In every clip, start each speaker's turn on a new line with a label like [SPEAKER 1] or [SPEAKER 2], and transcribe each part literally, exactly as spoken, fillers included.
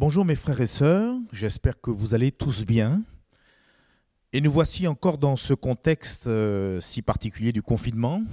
[SPEAKER 1] Bonjour mes frères et sœurs, j'espère que vous allez tous bien. Et nous voici encore dans ce contexte euh, si particulier du confinement.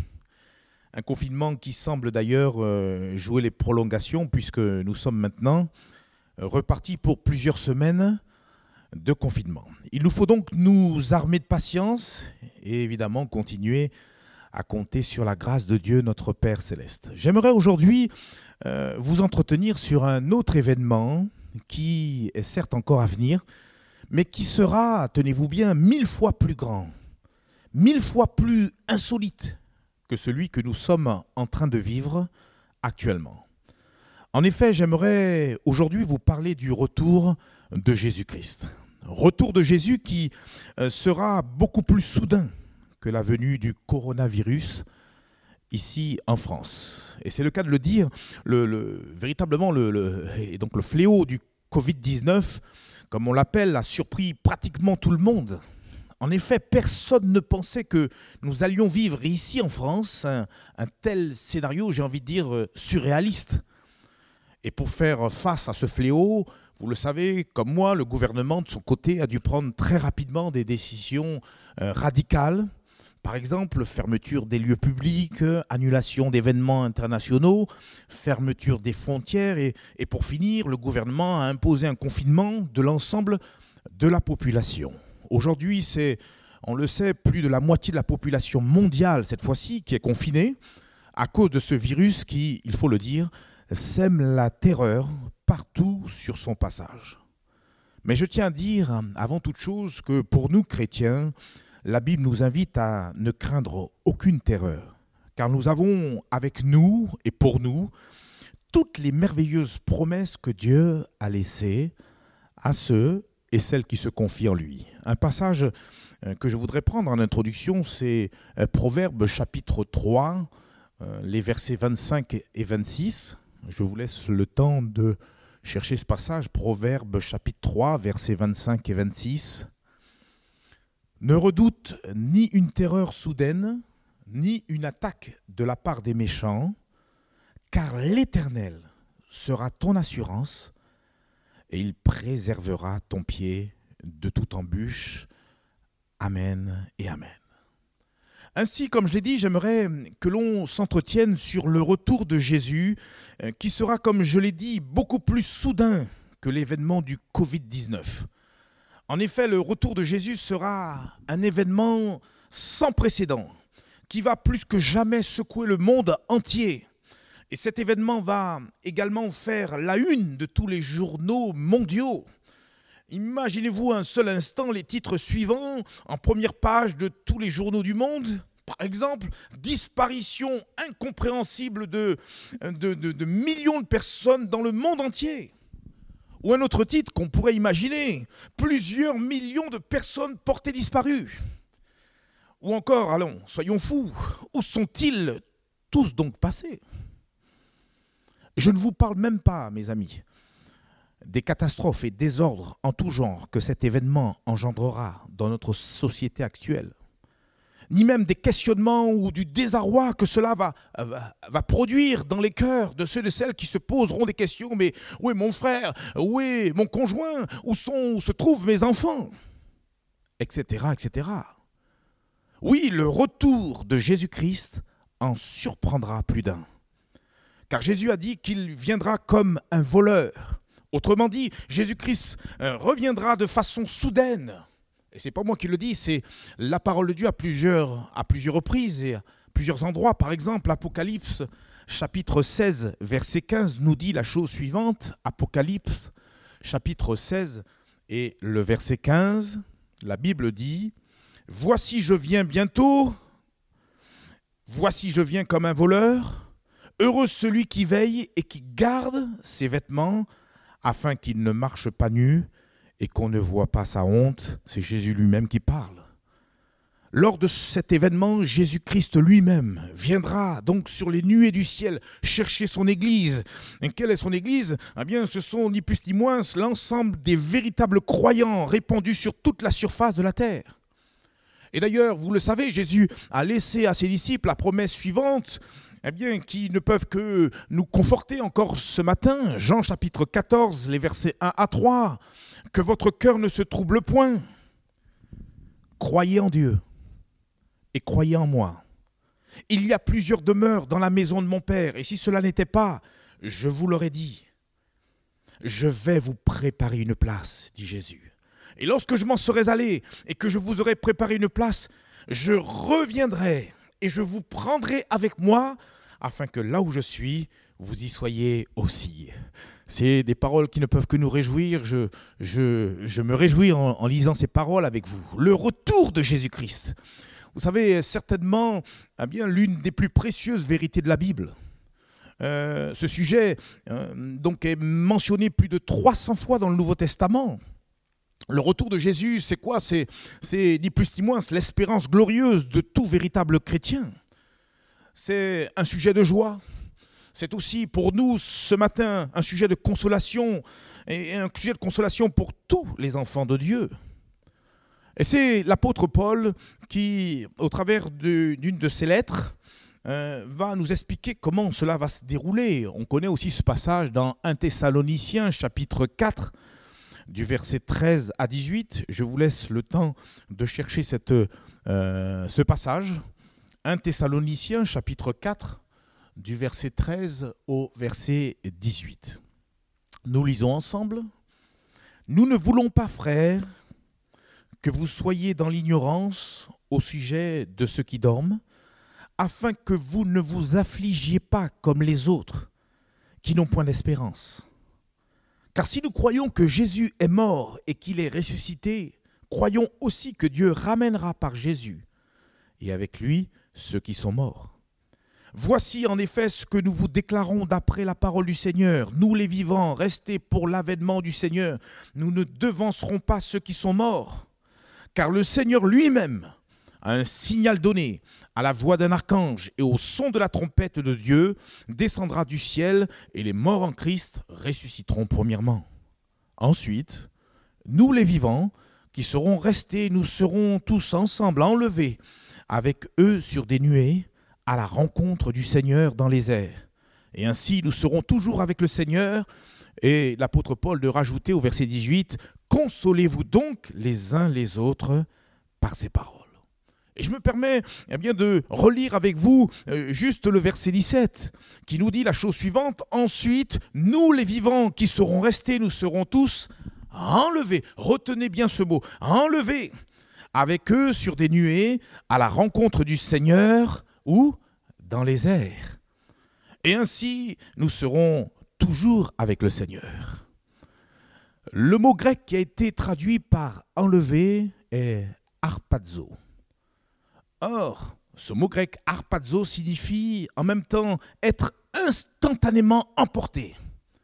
[SPEAKER 1] Un confinement qui semble d'ailleurs euh, jouer les prolongations puisque nous sommes maintenant euh, repartis pour plusieurs semaines de confinement. Il nous faut donc nous armer de patience et évidemment continuer à compter sur la grâce de Dieu, notre Père Céleste. J'aimerais aujourd'hui euh, vous entretenir sur un autre événement qui est certes encore à venir, mais qui sera, tenez-vous bien, mille fois plus grand, mille fois plus insolite que celui que nous sommes en train de vivre actuellement. En effet, j'aimerais aujourd'hui vous parler du retour de Jésus-Christ. Retour de Jésus qui euh, sera beaucoup plus soudain que la venue du coronavirus ici en France. Et c'est le cas de le dire, le, le, véritablement le, le, et donc le fléau du covid dix-neuf, comme on l'appelle, a surpris pratiquement tout le monde. En effet, personne ne pensait que nous allions vivre ici en France un, un tel scénario, j'ai envie de dire, surréaliste. Et pour faire face à ce fléau, vous le savez, comme moi, le gouvernement de son côté a dû prendre très rapidement des décisions euh, radicales. Par exemple, fermeture des lieux publics, annulation d'événements internationaux, fermeture des frontières et, et pour finir, le gouvernement a imposé un confinement de l'ensemble de la population. Aujourd'hui, c'est, on le sait, plus de la moitié de la population mondiale, cette fois-ci, qui est confinée à cause de ce virus qui, il faut le dire, sème la terreur partout sur son passage. Mais je tiens à dire, avant toute chose, que pour nous, chrétiens, la Bible nous invite à ne craindre aucune terreur, car nous avons avec nous et pour nous toutes les merveilleuses promesses que Dieu a laissées à ceux et celles qui se confient en lui. Un passage que je voudrais prendre en introduction, c'est Proverbes chapitre trois, les versets vingt-cinq et vingt-six. Je vous laisse le temps de chercher ce passage, Proverbes chapitre trois, versets vingt-cinq et vingt-six. Ne redoute ni une terreur soudaine, ni une attaque de la part des méchants, car l'Éternel sera ton assurance et il préservera ton pied de toute embûche. Amen et amen. Ainsi, comme je l'ai dit, j'aimerais que l'on s'entretienne sur le retour de Jésus, qui sera, comme je l'ai dit, beaucoup plus soudain que l'événement du covid dix-neuf. En effet, le retour de Jésus sera un événement sans précédent, qui va plus que jamais secouer le monde entier. Et cet événement va également faire la une de tous les journaux mondiaux. Imaginez-vous un seul instant les titres suivants en première page de tous les journaux du monde. Par exemple, disparition incompréhensible de, de, de, de millions de personnes dans le monde entier. Ou un autre titre qu'on pourrait imaginer, plusieurs millions de personnes portées disparues. Ou encore, allons, soyons fous, où sont-ils tous donc passés ? Je ne vous parle même pas, mes amis, des catastrophes et désordres en tout genre que cet événement engendrera dans notre société actuelle, ni même des questionnements ou du désarroi que cela va, va, va produire dans les cœurs de ceux et de celles qui se poseront des questions. Mais où est mon frère ? Où est mon conjoint ? Où, sont, où se trouvent mes enfants ? Etc, et cetera. Oui, le retour de Jésus-Christ en surprendra plus d'un. Car Jésus a dit qu'il viendra comme un voleur. Autrement dit, Jésus-Christ reviendra de façon soudaine. Et ce n'est pas moi qui le dis, c'est la parole de Dieu à plusieurs, à plusieurs reprises et à plusieurs endroits. Par exemple, Apocalypse chapitre seize, verset quinze nous dit la chose suivante. Apocalypse chapitre seize et le verset quinze, la Bible dit « Voici je viens bientôt, voici je viens comme un voleur, heureux celui qui veille et qui garde ses vêtements afin qu'il ne marche pas nu, et qu'on ne voit pas sa honte », c'est Jésus lui-même qui parle. Lors de cet événement, Jésus-Christ lui-même viendra donc sur les nuées du ciel chercher son Église. Et quelle est son Église ? Eh bien, ce sont ni plus ni moins l'ensemble des véritables croyants répandus sur toute la surface de la terre. Et d'ailleurs, vous le savez, Jésus a laissé à ses disciples la promesse suivante. eh bien, qui ne peuvent que nous conforter encore ce matin. Jean chapitre quatorze, les versets un à trois. Que votre cœur ne se trouble point. Croyez en Dieu et croyez en moi. Il y a plusieurs demeures dans la maison de mon Père, et si cela n'était pas, je vous l'aurais dit. Je vais vous préparer une place, dit Jésus. Et lorsque je m'en serai allé et que je vous aurai préparé une place, je reviendrai et je vous prendrai avec moi, afin que là où je suis, vous y soyez aussi. C'est des paroles qui ne peuvent que nous réjouir. Je, je, je me réjouis en, en lisant ces paroles avec vous. Le retour de Jésus-Christ. Vous savez, certainement, eh bien, l'une des plus précieuses vérités de la Bible. Euh, ce sujet euh, donc est mentionné plus de trois cents fois dans le Nouveau Testament. Le retour de Jésus, c'est quoi ? C'est, c'est ni plus ni moins l'espérance glorieuse de tout véritable chrétien. C'est un sujet de joie. C'est aussi pour nous ce matin un sujet de consolation et un sujet de consolation pour tous les enfants de Dieu. Et c'est l'apôtre Paul qui, au travers de, d'une de ses lettres, euh, va nous expliquer comment cela va se dérouler. On connaît aussi ce passage dans un Thessaloniciens chapitre quatre, du verset treize à dix-huit. Je vous laisse le temps de chercher cette, euh, ce passage. un Thessaloniciens chapitre quatre, du verset treize au verset dix-huit. Nous lisons ensemble. « Nous ne voulons pas, frères, que vous soyez dans l'ignorance au sujet de ceux qui dorment, afin que vous ne vous affligiez pas comme les autres, qui n'ont point d'espérance. Car si nous croyons que Jésus est mort et qu'il est ressuscité, croyons aussi que Dieu ramènera par Jésus, et avec lui ceux qui sont morts. Voici en effet ce que nous vous déclarons d'après la parole du Seigneur. Nous les vivants, restés pour l'avènement du Seigneur, nous ne devancerons pas ceux qui sont morts. Car le Seigneur lui-même a un signal donné, à la voix d'un archange et au son de la trompette de Dieu, descendra du ciel et les morts en Christ ressusciteront premièrement. Ensuite, nous les vivants, qui serons restés, nous serons tous ensemble enlevés avec eux sur des nuées, à la rencontre du Seigneur dans les airs. Et ainsi, nous serons toujours avec le Seigneur. Et l'apôtre Paul de rajouter au verset dix-huit, « Consolez-vous donc les uns les autres par ces paroles. » Et je me permets eh bien, de relire avec vous euh, juste le verset dix-sept, qui nous dit la chose suivante, « Ensuite, nous les vivants qui serons restés, nous serons tous enlevés. » Retenez bien ce mot, « enlevés. » Avec eux sur des nuées, à la rencontre du Seigneur, ou dans les airs. Et ainsi, nous serons toujours avec le Seigneur. Le mot grec qui a été traduit par « enlever » est « harpazo ». Or, ce mot grec « harpazo » signifie en même temps être instantanément emporté.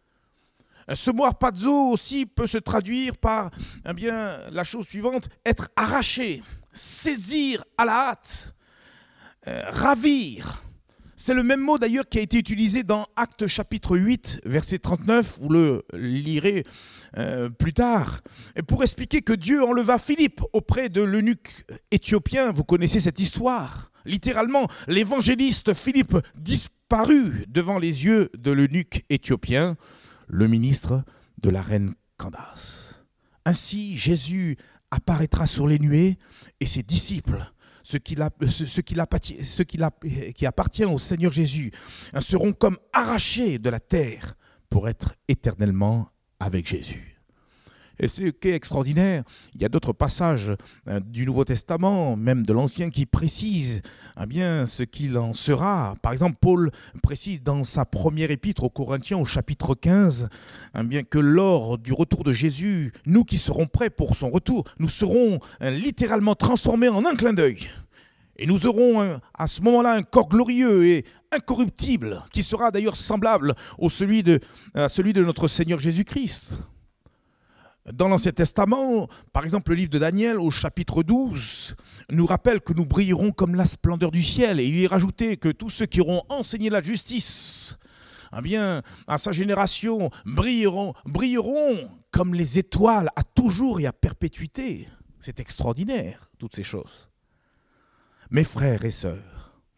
[SPEAKER 1] Ce mot « harpazo » aussi peut se traduire par eh bien, la chose suivante, être arraché, saisir à la hâte. Euh, ravir. C'est le même mot d'ailleurs qui a été utilisé dans Actes chapitre huit, verset trente-neuf, vous le lirez euh, plus tard, et pour expliquer que Dieu enleva Philippe auprès de l'eunuque éthiopien. Vous connaissez cette histoire. Littéralement, l'évangéliste Philippe disparut devant les yeux de l'eunuque éthiopien, le ministre de la reine Candace. Ainsi, Jésus apparaîtra sur les nuées et ses disciples, Ce qui, la, ce, ce, qui la, ce qui, la, qui appartient au Seigneur Jésus, seront comme arrachés de la terre pour être éternellement avec Jésus. Et ce qui est extraordinaire, il y a d'autres passages du Nouveau Testament, même de l'Ancien, qui précisent eh bien, ce qu'il en sera. Par exemple, Paul précise dans sa première épître aux Corinthiens, au chapitre quinze, eh bien, que lors du retour de Jésus, nous qui serons prêts pour son retour, nous serons littéralement transformés en un clin d'œil. Et nous aurons à ce moment-là un corps glorieux et incorruptible, qui sera d'ailleurs semblable au celui de, à celui de notre Seigneur Jésus-Christ. Dans l'Ancien Testament, par exemple, le livre de Daniel, au chapitre douze, nous rappelle que nous brillerons comme la splendeur du ciel. Et il y est rajouté que tous ceux qui auront enseigné la justice, eh bien, à sa génération, brilleront, brilleront comme les étoiles à toujours et à perpétuité. C'est extraordinaire, toutes ces choses. Mes frères et sœurs,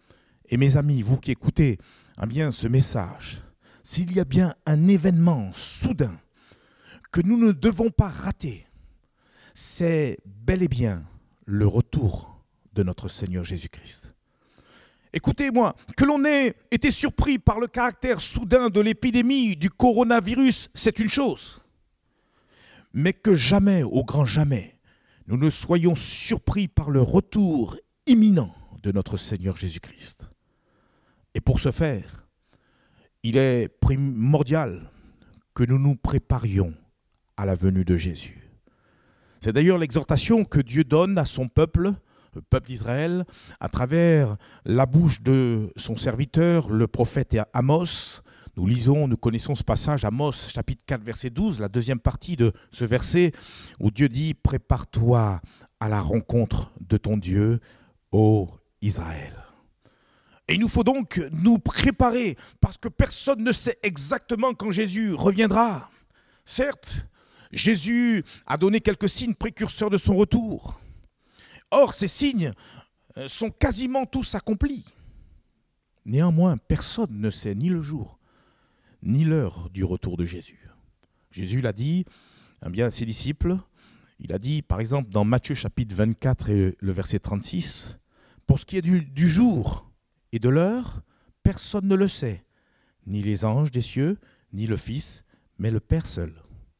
[SPEAKER 1] Et mes amis, vous qui écoutez eh bien, ce message, s'il y a bien un événement soudain que nous ne devons pas rater, c'est bel et bien le retour de notre Seigneur Jésus-Christ. Écoutez-moi, que l'on ait été surpris par le caractère soudain de l'épidémie du coronavirus, c'est une chose. Mais que jamais, au grand jamais, nous ne soyons surpris par le retour imminent de notre Seigneur Jésus-Christ. Et pour ce faire, il est primordial que nous nous préparions à la venue de Jésus. C'est d'ailleurs l'exhortation que Dieu donne à son peuple, le peuple d'Israël, à travers la bouche de son serviteur, le prophète Amos. Nous lisons, nous connaissons ce passage, Amos, chapitre quatre, verset douze, la deuxième partie de ce verset, où Dieu dit « Prépare-toi à la rencontre de ton Dieu, ô Israël ». Et il nous faut donc nous préparer, parce que personne ne sait exactement quand Jésus reviendra. Certes, Jésus a donné quelques signes précurseurs de son retour. Or, ces signes sont quasiment tous accomplis. Néanmoins, personne ne sait ni le jour, ni l'heure du retour de Jésus. Jésus l'a dit eh bien, à ses disciples. Il a dit, par exemple, dans Matthieu chapitre vingt-quatre et le verset trente-six, « Pour ce qui est du, du jour et de l'heure, personne ne le sait, ni les anges des cieux, ni le Fils, mais le Père seul. »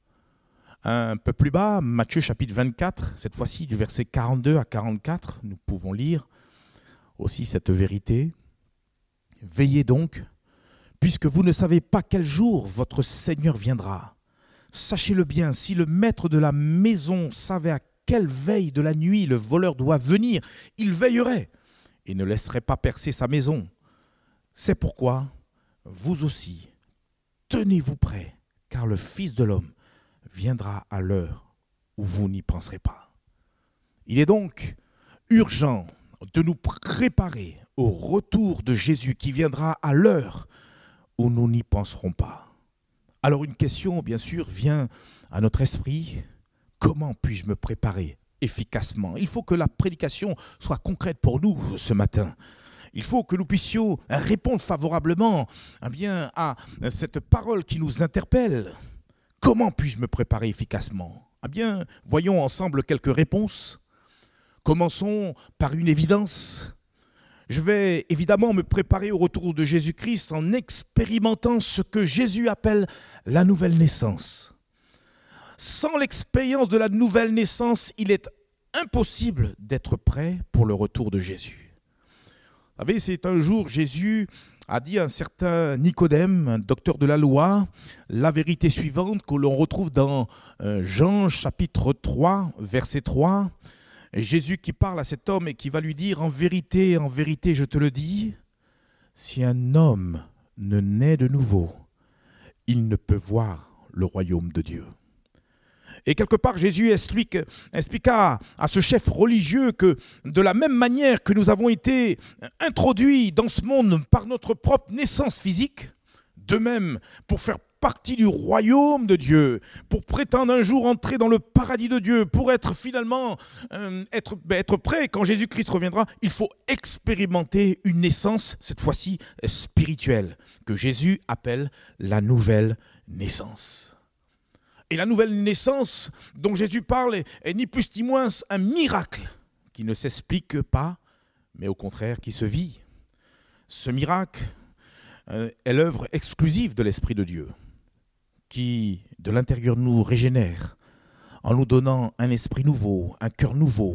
[SPEAKER 1] Un peu plus bas, Matthieu chapitre vingt-quatre, cette fois-ci du verset quarante-deux à quarante-quatre, nous pouvons lire aussi cette vérité. « Veillez donc, puisque vous ne savez pas quel jour votre Seigneur viendra. Sachez-le bien, si le maître de la maison savait à quelle veille de la nuit le voleur doit venir, il veillerait et ne laisserait pas percer sa maison. C'est pourquoi, vous aussi, tenez-vous prêts, car le Fils de l'homme viendra à l'heure où vous n'y penserez pas. » Il est donc urgent de nous préparer au retour de Jésus qui viendra à l'heure où nous n'y penserons pas. Alors une question, bien sûr, vient à notre esprit. Comment puis-je me préparer efficacement ? Il faut que la prédication soit concrète pour nous ce matin. Il faut que nous puissions répondre favorablement eh bien, à cette parole qui nous interpelle. Comment puis-je me préparer efficacement ? Eh bien, voyons ensemble quelques réponses. Commençons par une évidence. Je vais évidemment me préparer au retour de Jésus-Christ en expérimentant ce que Jésus appelle la nouvelle naissance. Sans l'expérience de la nouvelle naissance, il est impossible d'être prêt pour le retour de Jésus. Vous savez, c'est un jour, Jésus a dit à un certain Nicodème, un docteur de la loi, la vérité suivante que l'on retrouve dans Jean chapitre trois, verset trois. Et Jésus qui parle à cet homme et qui va lui dire « En vérité, en vérité, je te le dis, si un homme ne naît de nouveau, il ne peut voir le royaume de Dieu. » Et quelque part, Jésus explique, expliqua à ce chef religieux que de la même manière que nous avons été introduits dans ce monde par notre propre naissance physique, de même, pour faire partie du royaume de Dieu, pour prétendre un jour entrer dans le paradis de Dieu, pour être finalement euh, être, être prêt quand Jésus-Christ reviendra, il faut expérimenter une naissance, cette fois-ci spirituelle, que Jésus appelle la nouvelle naissance. Et la nouvelle naissance dont Jésus parle est, est ni plus ni moins un miracle qui ne s'explique pas, mais au contraire qui se vit. Ce miracle euh, est l'œuvre exclusive de l'Esprit de Dieu, qui, de l'intérieur de nous, régénère, en nous donnant un esprit nouveau, un cœur nouveau,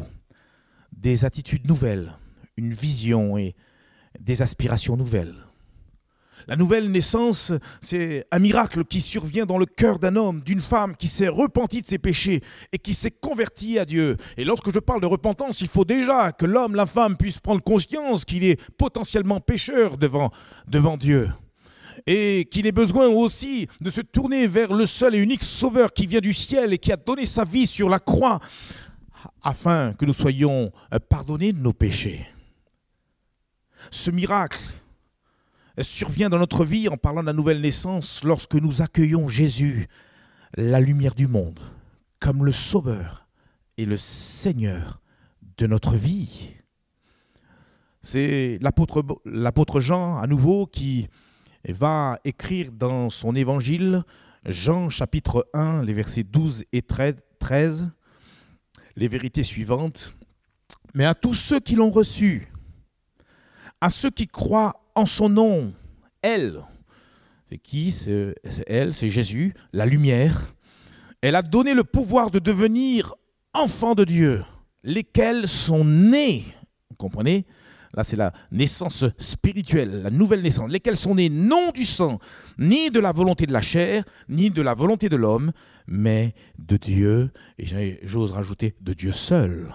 [SPEAKER 1] des attitudes nouvelles, une vision et des aspirations nouvelles. La nouvelle naissance, c'est un miracle qui survient dans le cœur d'un homme, d'une femme qui s'est repentie de ses péchés et qui s'est convertie à Dieu. Et lorsque je parle de repentance, il faut déjà que l'homme, la femme puisse prendre conscience qu'il est potentiellement pécheur devant, devant Dieu. Et qu'il ait besoin aussi de se tourner vers le seul et unique Sauveur qui vient du ciel et qui a donné sa vie sur la croix afin que nous soyons pardonnés de nos péchés. Ce miracle survient dans notre vie en parlant de la nouvelle naissance lorsque nous accueillons Jésus, la lumière du monde, comme le Sauveur et le Seigneur de notre vie. C'est l'apôtre, l'apôtre Jean, à nouveau, qui va écrire dans son évangile, Jean chapitre un, les versets douze et treize, les vérités suivantes. « Mais à tous ceux qui l'ont reçu, à ceux qui croient en son nom, elle, c'est qui? C'est, c'est elle, c'est Jésus, la lumière. Elle a donné le pouvoir de devenir enfants de Dieu, lesquels sont nés, vous comprenez? Là, c'est la naissance spirituelle, la nouvelle naissance, lesquels sont nés non du sang, ni de la volonté de la chair, ni de la volonté de l'homme, mais de Dieu, et j'ose rajouter, de Dieu seul.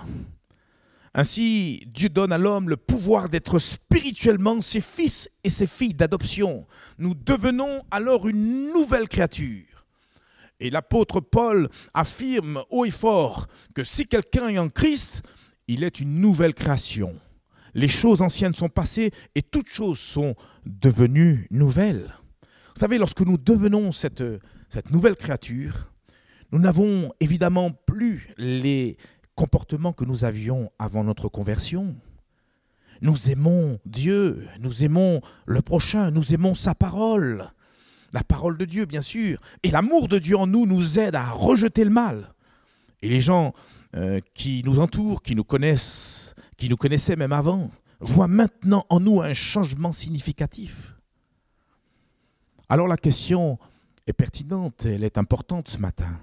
[SPEAKER 1] Ainsi, Dieu donne à l'homme le pouvoir d'être spirituellement ses fils et ses filles d'adoption. Nous devenons alors une nouvelle créature. Et l'apôtre Paul affirme haut et fort que si quelqu'un est en Christ, il est une nouvelle création. Les choses anciennes sont passées et toutes choses sont devenues nouvelles. Vous savez, lorsque nous devenons cette, cette nouvelle créature, nous n'avons évidemment plus les comportements que nous avions avant notre conversion. Nous aimons Dieu, nous aimons le prochain, nous aimons sa parole, la parole de Dieu bien sûr. Et l'amour de Dieu en nous nous aide à rejeter le mal. Et les gens euh, qui nous entourent, qui nous connaissent, qui nous connaissaient même avant, voient maintenant en nous un changement significatif. Alors la question est pertinente, elle est importante ce matin.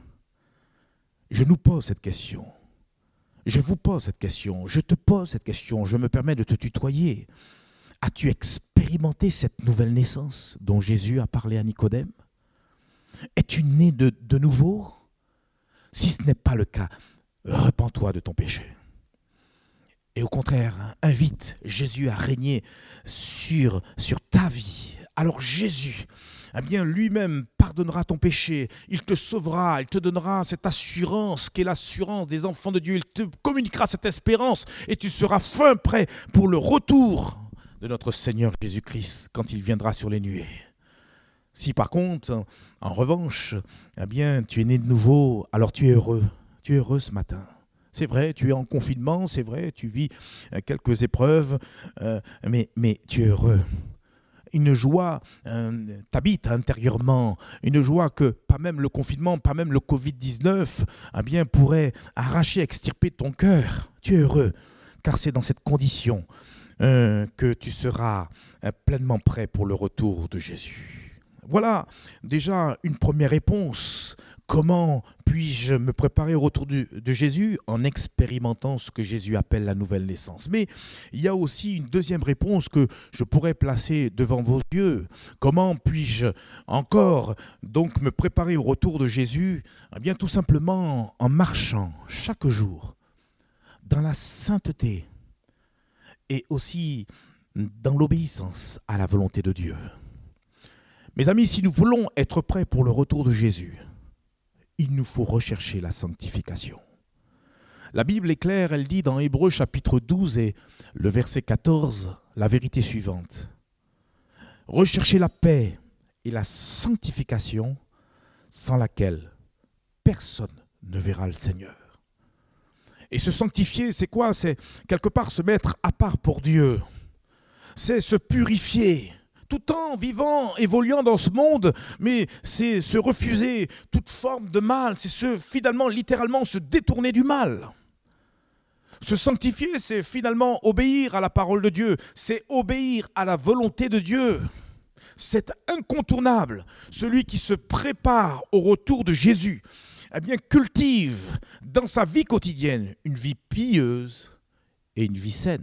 [SPEAKER 1] Je nous pose cette question. Je vous pose cette question, je te pose cette question, je me permets de te tutoyer. As-tu expérimenté cette nouvelle naissance dont Jésus a parlé à Nicodème? Es-tu né de, de nouveau? Si ce n'est pas le cas, repens-toi de ton péché. Et au contraire, invite Jésus à régner sur, sur ta vie. Alors Jésus, eh bien, lui-même pardonnera ton péché, il te sauvera, il te donnera cette assurance qui est l'assurance des enfants de Dieu, il te communiquera cette espérance et tu seras fin prêt pour le retour de notre Seigneur Jésus-Christ quand il viendra sur les nuées. Si par contre, en revanche, eh bien, tu es né de nouveau, alors tu es heureux, tu es heureux ce matin. C'est vrai, tu es en confinement, c'est vrai, tu vis quelques épreuves, euh, mais, mais tu es heureux. Une joie euh, t'habite intérieurement, une joie que pas même le confinement, pas même le covid dix-neuf eh bien, pourrait arracher, extirper de ton cœur. Tu es heureux, car c'est dans cette condition euh, que tu seras euh, pleinement prêt pour le retour de Jésus. Voilà déjà une première réponse. Comment puis-je me préparer au retour de, de Jésus? En expérimentant ce que Jésus appelle la nouvelle naissance. Mais il y a aussi une deuxième réponse que je pourrais placer devant vos yeux. Comment puis-je encore donc me préparer au retour de Jésus? Eh bien, tout simplement en marchant chaque jour dans la sainteté et aussi dans l'obéissance à la volonté de Dieu. Mes amis, si nous voulons être prêts pour le retour de Jésus, il nous faut rechercher la sanctification. La Bible est claire, elle dit dans Hébreux chapitre douze et le verset quatorze, la vérité suivante. Recherchez la paix et la sanctification sans laquelle personne ne verra le Seigneur. Et se sanctifier, c'est quoi? C'est quelque part se mettre à part pour Dieu. C'est se purifier. Tout en vivant, évoluant dans ce monde, mais c'est se refuser toute forme de mal, c'est se, finalement, littéralement, se détourner du mal. Se sanctifier, c'est finalement obéir à la parole de Dieu, c'est obéir à la volonté de Dieu. C'est incontournable. Celui qui se prépare au retour de Jésus, eh bien, cultive dans sa vie quotidienne une vie pieuse et une vie saine.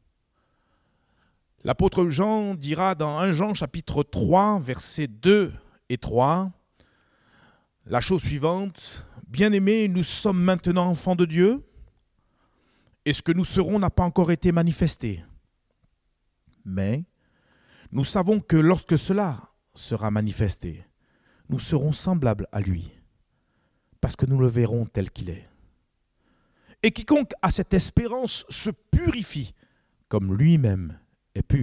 [SPEAKER 1] L'apôtre Jean dira dans premier Jean chapitre trois, versets deux et trois, la chose suivante, « Bien-aimés, nous sommes maintenant enfants de Dieu, et ce que nous serons n'a pas encore été manifesté. Mais nous savons que lorsque cela sera manifesté, nous serons semblables à lui, parce que nous le verrons tel qu'il est. Et quiconque a cette espérance se purifie comme lui-même est pur. »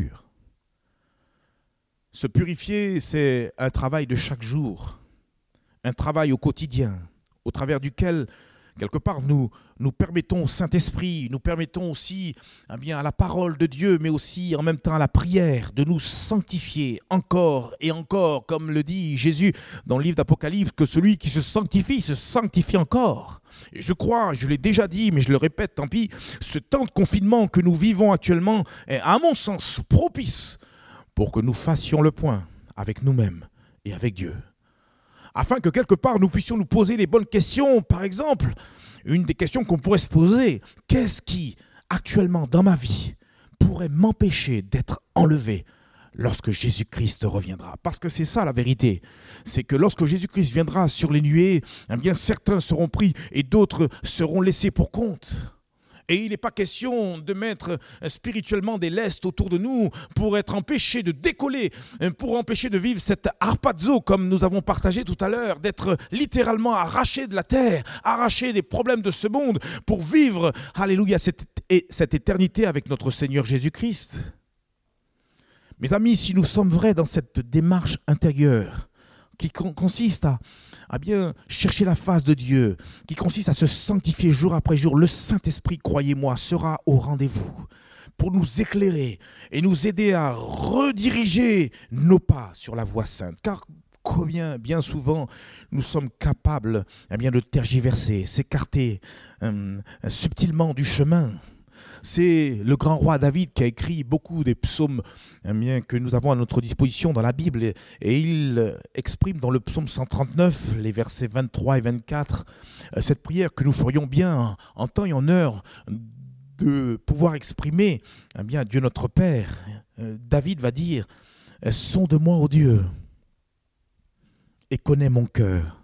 [SPEAKER 1] Se purifier, c'est un travail de chaque jour, un travail au quotidien, au travers duquel quelque part, nous, nous permettons au Saint-Esprit, nous permettons aussi eh bien, à la parole de Dieu, mais aussi en même temps à la prière, de nous sanctifier encore et encore, comme le dit Jésus dans le livre d'Apocalypse, que celui qui se sanctifie, se sanctifie encore. Et je crois, je l'ai déjà dit, mais je le répète, tant pis, ce temps de confinement que nous vivons actuellement est, à mon sens, propice pour que nous fassions le point avec nous-mêmes et avec Dieu. Afin que quelque part nous puissions nous poser les bonnes questions. Par exemple, une des questions qu'on pourrait se poser, qu'est-ce qui, actuellement dans ma vie, pourrait m'empêcher d'être enlevé lorsque Jésus-Christ reviendra? Parce que c'est ça la vérité, c'est que lorsque Jésus-Christ viendra sur les nuées, eh bien certains seront pris et d'autres seront laissés pour compte. Et il n'est pas question de mettre spirituellement des lestes autour de nous pour être empêchés de décoller, pour empêcher de vivre cette harpazo comme nous avons partagé tout à l'heure, d'être littéralement arrachés de la terre, arrachés des problèmes de ce monde pour vivre, alléluia, cette, cette éternité avec notre Seigneur Jésus-Christ. Mes amis, si nous sommes vrais dans cette démarche intérieure qui consiste à à bien chercher la face de Dieu, qui consiste à se sanctifier jour après jour, le Saint-Esprit, croyez-moi, sera au rendez-vous pour nous éclairer et nous aider à rediriger nos pas sur la voie sainte. Car combien, bien souvent, nous sommes capables eh bien, de tergiverser, s'écarter euh, subtilement du chemin. C'est le grand roi David qui a écrit beaucoup des psaumes eh bien, que nous avons à notre disposition dans la Bible. Et, et il exprime dans le psaume cent trente-neuf, les versets vingt-trois et vingt-quatre, cette prière que nous ferions bien en temps et en heure de pouvoir exprimer eh bien, Dieu notre Père. David va dire « Sonde-moi, ô Dieu, et connais mon cœur.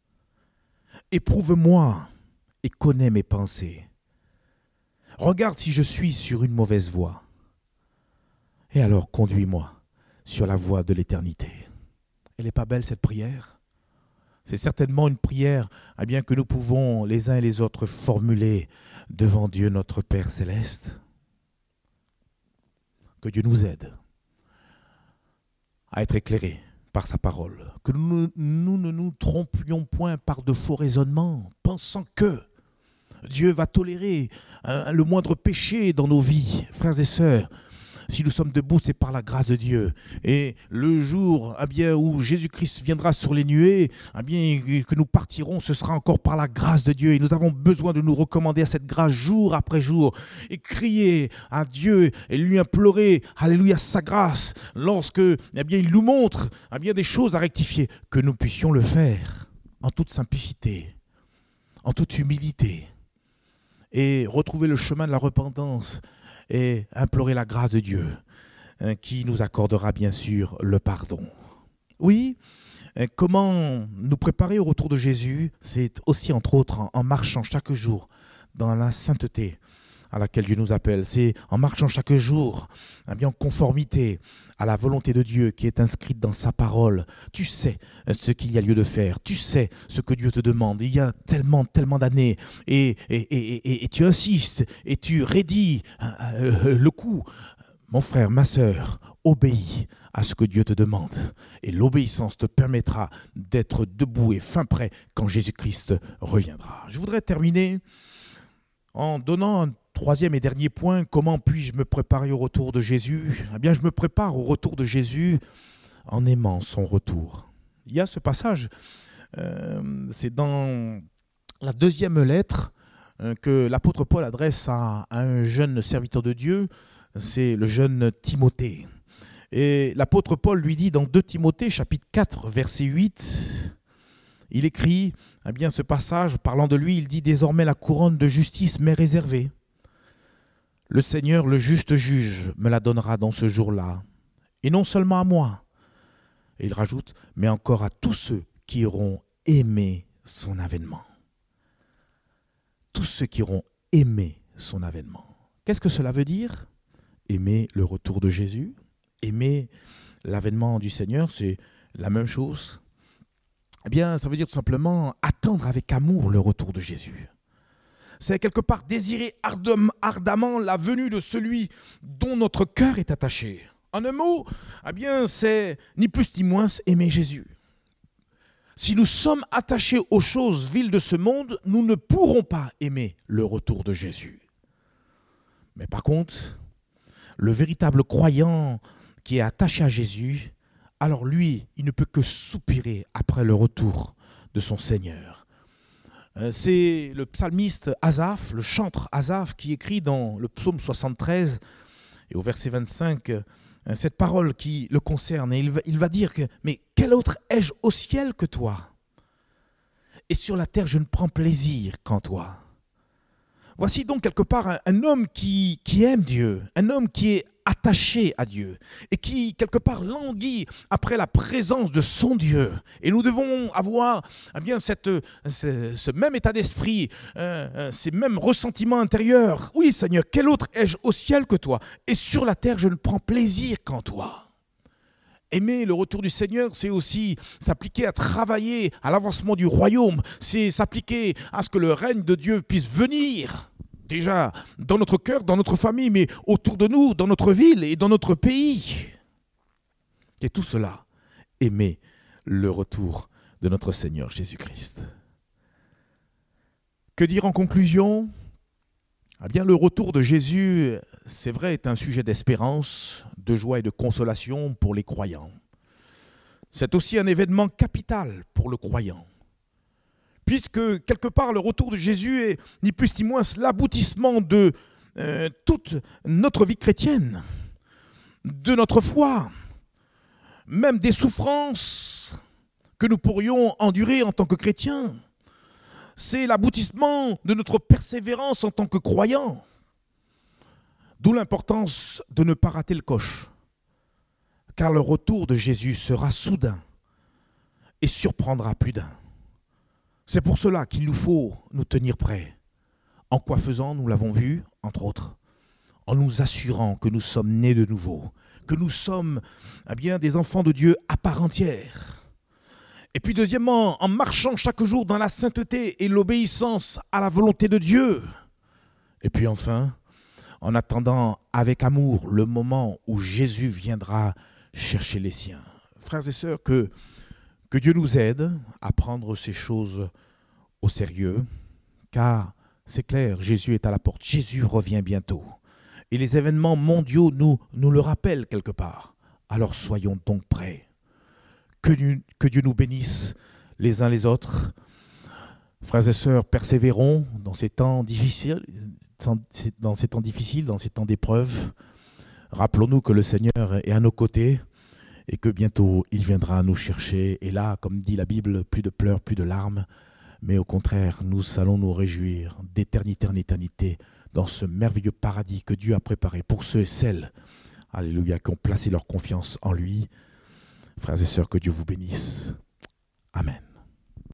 [SPEAKER 1] Éprouve-moi et connais mes pensées. Regarde si je suis sur une mauvaise voie. Et alors conduis-moi sur la voie de l'éternité. » Elle n'est pas belle cette prière? C'est certainement une prière eh bien, que nous pouvons les uns et les autres formuler devant Dieu notre Père Céleste. Que Dieu nous aide à être éclairés par sa parole. Que nous, nous ne nous trompions point par de faux raisonnements, pensant que Dieu va tolérer hein, le moindre péché dans nos vies, frères et sœurs. Si nous sommes debout, c'est par la grâce de Dieu. Et le jour eh bien, où Jésus-Christ viendra sur les nuées, eh bien, que nous partirons, ce sera encore par la grâce de Dieu. Et nous avons besoin de nous recommander à cette grâce jour après jour et crier à Dieu et lui implorer, alléluia, sa grâce, lorsque eh bien, il nous montre eh bien, des choses à rectifier, que nous puissions le faire en toute simplicité, en toute humilité, et retrouver le chemin de la repentance et implorer la grâce de Dieu hein, qui nous accordera bien sûr le pardon. Oui, hein, comment nous préparer au retour de Jésus? C'est aussi entre autres en, en marchant chaque jour dans la sainteté à laquelle Dieu nous appelle. C'est en marchant chaque jour hein, bien en conformité à la volonté de Dieu qui est inscrite dans sa parole. Tu sais ce qu'il y a lieu de faire. Tu sais ce que Dieu te demande. Il y a tellement, tellement d'années. Et, et, et, et, et tu insistes et tu raidis euh, le coup. Mon frère, ma sœur, obéis à ce que Dieu te demande. Et l'obéissance te permettra d'être debout et fin prêt quand Jésus-Christ reviendra. Je voudrais terminer en donnant un troisième et dernier point, comment puis-je me préparer au retour de Jésus? Eh bien, je me prépare au retour de Jésus en aimant son retour. Il y a ce passage, euh, c'est dans la deuxième lettre euh, que l'apôtre Paul adresse à, à un jeune serviteur de Dieu, c'est le jeune Timothée. Et l'apôtre Paul lui dit dans deux Timothée, chapitre quatre, verset huit, il écrit, eh bien, ce passage, parlant de lui, il dit « Désormais la couronne de justice m'est réservée. Le Seigneur, le juste juge, me la donnera dans ce jour-là. Et non seulement à moi. » Et il rajoute, « mais encore à tous ceux qui auront aimé son avènement. » Tous ceux qui auront aimé son avènement. Qu'est-ce que cela veut dire? Aimer le retour de Jésus, aimer l'avènement du Seigneur, c'est la même chose. Eh bien, ça veut dire tout simplement attendre avec amour le retour de Jésus. C'est quelque part désirer ardemment la venue de celui dont notre cœur est attaché. En un mot, eh bien, c'est ni plus ni moins aimer Jésus. Si nous sommes attachés aux choses viles de ce monde, nous ne pourrons pas aimer le retour de Jésus. Mais par contre, le véritable croyant qui est attaché à Jésus, alors lui, il ne peut que soupirer après le retour de son Seigneur. C'est le psalmiste Asaph, le chantre Asaph, qui écrit dans le psaume soixante-treize et au verset vingt-cinq, cette parole qui le concerne. Et il va, il va dire que « Mais quel autre ai-je au ciel que toi ? Et sur la terre, je ne prends plaisir qu'en toi. » Voici donc quelque part un, un homme qui, qui aime Dieu, un homme qui est attaché à Dieu et qui quelque part languit après la présence de son Dieu. Et nous devons avoir eh bien, cette, ce, ce même état d'esprit, euh, ces mêmes ressentiments intérieurs. Oui Seigneur, quel autre ai-je au ciel que toi ? Et sur la terre, je ne prends plaisir qu'en toi. Aimer le retour du Seigneur, c'est aussi s'appliquer à travailler à l'avancement du royaume. C'est s'appliquer à ce que le règne de Dieu puisse venir. Déjà dans notre cœur, dans notre famille, mais autour de nous, dans notre ville et dans notre pays. Et tout cela, aimer le retour de notre Seigneur Jésus-Christ. Que dire en conclusion ? Eh bien, le retour de Jésus, c'est vrai, est un sujet d'espérance, de joie et de consolation pour les croyants. C'est aussi un événement capital pour le croyant. Puisque, quelque part, le retour de Jésus est ni plus ni moins l'aboutissement de euh, toute notre vie chrétienne, de notre foi, même des souffrances que nous pourrions endurer en tant que chrétiens. C'est l'aboutissement de notre persévérance en tant que croyants. D'où l'importance de ne pas rater le coche, car le retour de Jésus sera soudain et surprendra plus d'un. C'est pour cela qu'il nous faut nous tenir prêts. En quoi faisant, nous l'avons vu, entre autres, en nous assurant que nous sommes nés de nouveau, que nous sommes eh bien, des enfants de Dieu à part entière. Et puis deuxièmement, en marchant chaque jour dans la sainteté et l'obéissance à la volonté de Dieu. Et puis enfin, en attendant avec amour le moment où Jésus viendra chercher les siens. Frères et sœurs, que... Que Dieu nous aide à prendre ces choses au sérieux, car c'est clair, Jésus est à la porte, Jésus revient bientôt. Et les événements mondiaux nous, nous le rappellent quelque part. Alors soyons donc prêts. Que Dieu, que Dieu nous bénisse les uns les autres. Frères et sœurs, persévérons dans ces temps difficiles, dans ces temps difficiles, dans ces temps d'épreuve. Rappelons-nous que le Seigneur est à nos côtés. Et que bientôt, il viendra nous chercher. Et là, comme dit la Bible, plus de pleurs, plus de larmes. Mais au contraire, nous allons nous réjouir d'éternité en éternité dans ce merveilleux paradis que Dieu a préparé pour ceux et celles, alléluia, qui ont placé leur confiance en lui. Frères et sœurs, que Dieu vous bénisse. Amen.